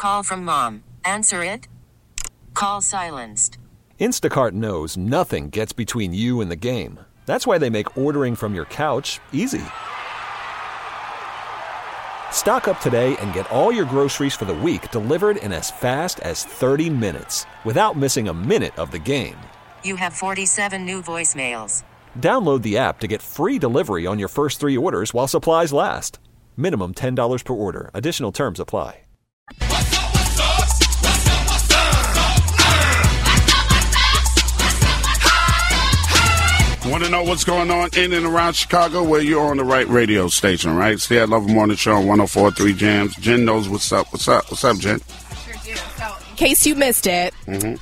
call from mom. Answer it. Call silenced. Instacart knows nothing gets between you and the game. That's why they make ordering from your couch easy. Stock up today and get all your groceries for the week delivered in as fast as 30 minutes without missing a minute of the game. You have 47 new voicemails. Download the app to get free delivery on your first 3 orders while supplies last. Minimum $10 per order. Additional terms apply. Want to know what's going on in and around Chicago? Well, you're on the right radio station, right? Stay at Love Morning Show on 104.3 Jams. Jen knows what's up. What's up, Jen? I sure do. So, in case you missed it,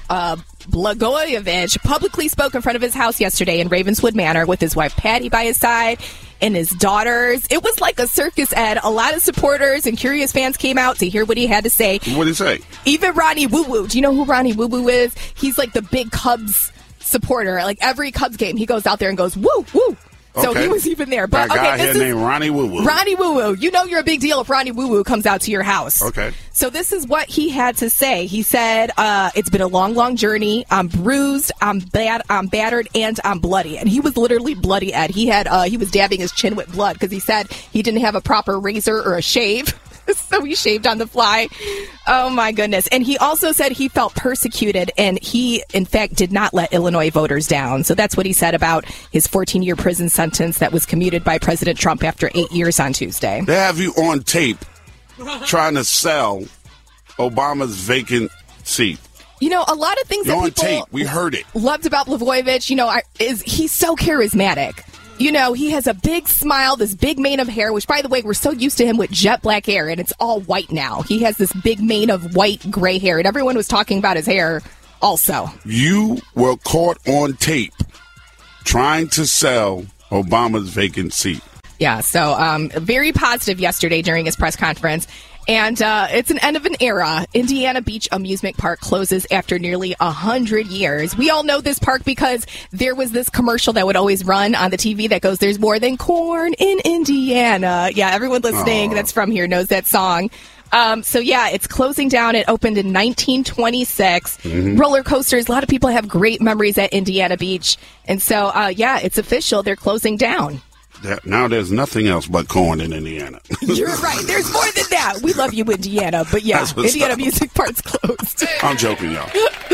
Blagojevich publicly spoke in front of his house yesterday in Ravenswood Manor with his wife Patty by his side and his daughters. It was like a circus, Ed. A lot of supporters and curious fans came out to hear what he had to say. What did he say? Even Ronnie Woo Woo. Do you know who Ronnie Woo Woo is? He's like the big Cubs supporter. Like every Cubs game, he goes out there and goes, woo, woo. So he was even there. But that guy here named Ronnie Woo Woo. Ronnie Woo Woo. You know you're a big deal if Ronnie Woo Woo comes out to your house. Okay. So this is what he had to say. He said, it's been a long, long journey. I'm bruised, I'm battered, and I'm bloody. And he was literally bloody, Ed. He was dabbing his chin with blood because he said he didn't have a proper razor or a shave. So he shaved on the fly. Oh, my goodness. And he also said he felt persecuted, and he, in fact, did not let Illinois voters down. So that's what he said about his 14-year prison sentence that was commuted by President Trump after 8 years on Tuesday. They have you on tape trying to sell Obama's vacant seat. You know, a lot of things You're that on people tape. We heard it. Loved about Blagojevich, you know, is he's so charismatic. You know, he has a big smile, this big mane of hair, which, by the way, we're so used to him with jet black hair, and it's all white now. He has this big mane of white, gray hair, and everyone was talking about his hair also. You were caught on tape trying to sell Obama's vacant seat. Yeah, so very positive yesterday during his press conference. And it's an end of an era. Indiana Beach Amusement Park closes after nearly 100 years. We all know this park because there was this commercial that would always run on the TV that goes, "There's more than corn in Indiana." Yeah, everyone listening that's from here knows that song. So, yeah, it's closing down. It opened in 1926. Roller coasters. A lot of people have great memories at Indiana Beach. And so, yeah, it's official. They're closing down. Now there's nothing else but corn in Indiana. You're right. There's more than that. We love you, Indiana. But yeah, Indiana Music Park's closed. I'm joking, y'all.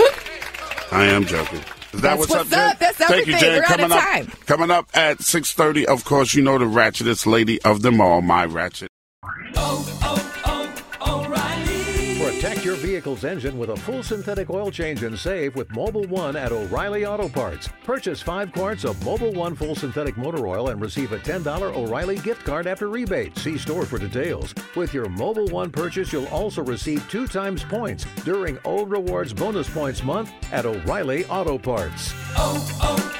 I am joking. Is that what's up, Jen? That's everything. Thank you, Jen. We're out of time. Coming up at 6:30, of course, you know the ratchetest lady of them all, my Ratchet. Protect your vehicle's engine with a full synthetic oil change and save with Mobil 1 at O'Reilly Auto Parts. Purchase 5 quarts of Mobil 1 full synthetic motor oil and receive a $10 O'Reilly gift card after rebate. See store for details. With your Mobil 1 purchase, you'll also receive 2 times points during O Rewards Bonus Points Month at O'Reilly Auto Parts.